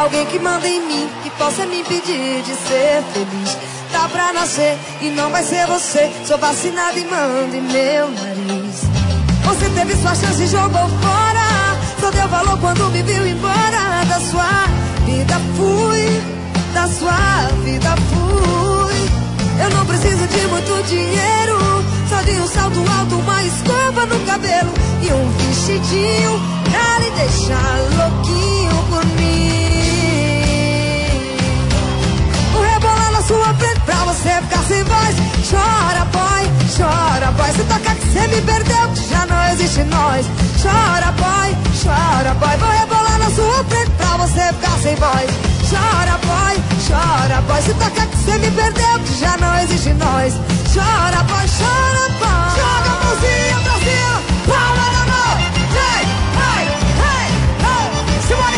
alguém que manda em mim, que possa me impedir de ser feliz. Tá pra nascer e não vai ser você. Sou vacinada e mando em meu nariz. Você teve sua chance e jogou fora. Só deu valor quando me viu embora. Da sua vida fui, da sua vida fui. Eu não preciso de muito dinheiro, só de um salto alto, uma escova no cabelo e um vestidinho pra lhe deixar louquinho por mim. Vou rebolar na sua frente pra você ficar sem voz. Chora boy, se toca que cê me perdeu, que já não existe nós. Chora boy, vou rebolar na sua frente pra você ficar sem voz. Chora boy, se toca que cê me perdeu, que já não existe nós. Chora boy, joga a mãozinha pra cima, palma na mão. Hey, hey, hey, hey, Simone,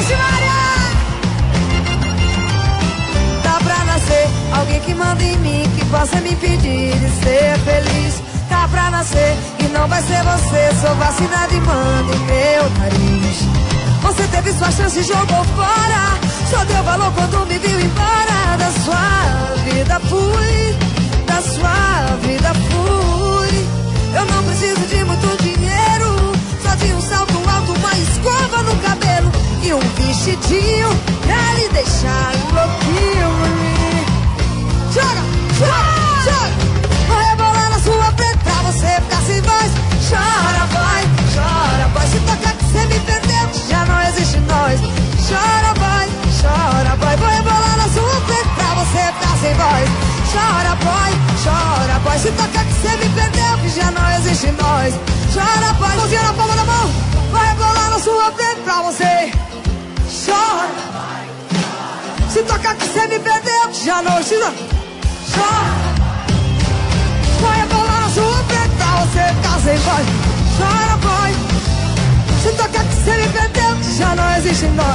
tá pra nascer alguém que manda em mim, que possa me impedir de ser feliz. Tá pra nascer e não vai ser você. Sou vacinada e mando em meu nariz. Você teve sua chance e jogou fora. Só deu valor quando me viu embora. Da sua vida fui, da sua vida fui. Eu não preciso de muito dinheiro, só de um salto alto, uma escova no cabelo e um vestidinho pra lhe deixar louquinho por mim. Joga, joga, joga. Vou rebolar na sua frente pra você ficar sem voz. Chora boy, se toca que cê me perdeu, que já não existe nós. Chora boy, vou rebolar na sua frente pra você ficar sem voz. Chora boy, se toca que cê me perdeu, que já não existe nós. Chora boy, mãozinha na palma da mão, vou rebolar na sua frente pra você. Chora, se toca que cê me perdeu, que já não existe nós. Chora, vou rebolar na sua frente pra você ficar sem voz. Chora boy, se toca que cê me perdeu, que já não existe nós.